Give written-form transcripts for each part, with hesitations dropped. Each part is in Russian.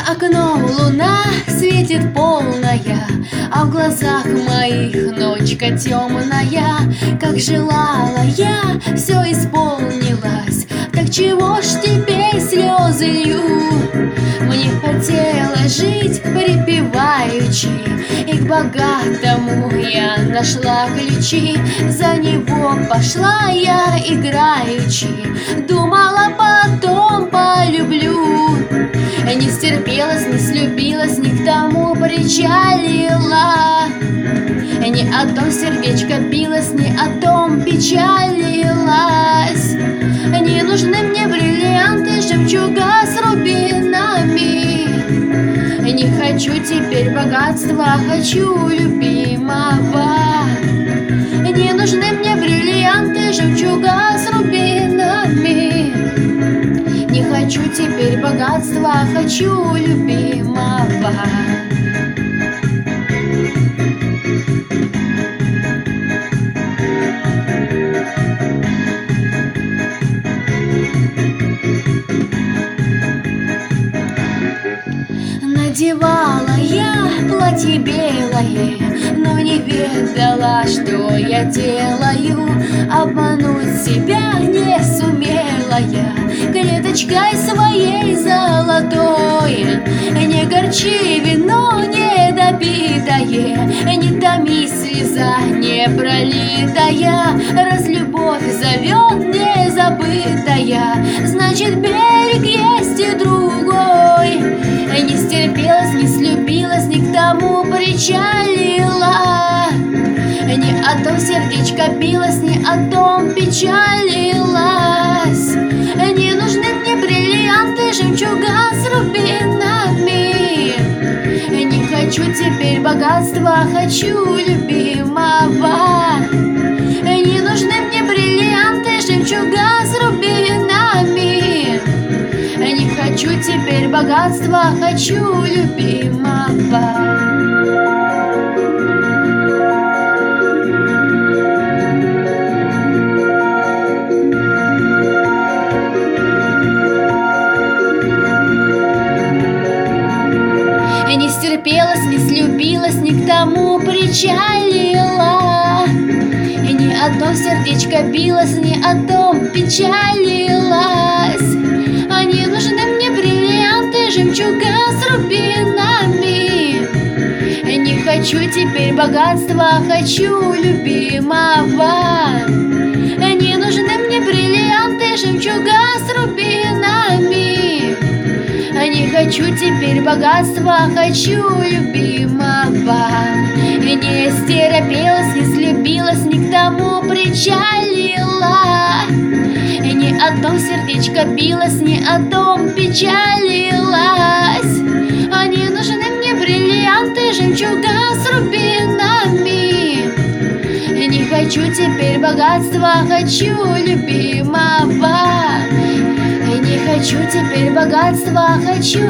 окном луна светит полная, а в глазах моих ночка темная. Как желала я, все исполнилось, так чего ж теперь слезы лью? Мне хотелось жить припеваючи, и к богатому я нашла ключи. За него пошла я играючи, думала, потом полюблю. Не стерпелась, не слюбилась, не к тому причалила. Не о том сердечко билось, не о том печалилась. Не нужны мне бриллианты, жемчуга с рубинами. Не хочу теперь богатства, хочу любимого. Не нужны мне бриллианты, жемчуга с рубинами. Не хочу теперь богатства, хочу любимого. Надевала я платье белое, но не ведала, что я делаю. Обмануть себя не сумела я клеточкой своей золотой. Не горчи вино недопитое, не томи слеза не пролитая. Раз любовь зовет незабытая, значит берег есть и другой. Не стерпелась, не слюбилась, не к тому причалила. Не о том сердечко билось, не о том печалилась. Не нужны мне бриллианты, жемчуга с рубинами. Не хочу теперь богатства, хочу любимого. Не нужны мне бриллианты, жемчуга с рубинами. Не хочу теперь богатства, хочу любимого. Не стерпелась, не слюбилась, не к тому причалила. Не о том сердечко билось, не о том печалилась. Не нужны мне бриллианты, жемчуга с рубинами. Не хочу теперь богатства, хочу любимого. Не нужны мне бриллианты, жемчуга с рубинами. Не хочу теперь богатства, хочу любимого. Не стерпелась, не слюбилась, не к тому причалила. Не о том сердечко билось, не о том печалилась. Не нужны мне бриллианты, жемчуга с рубинами. Не хочу теперь богатства, хочу любимого. Не хочу теперь богатства, хочу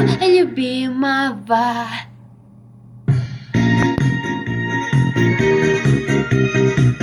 любимого.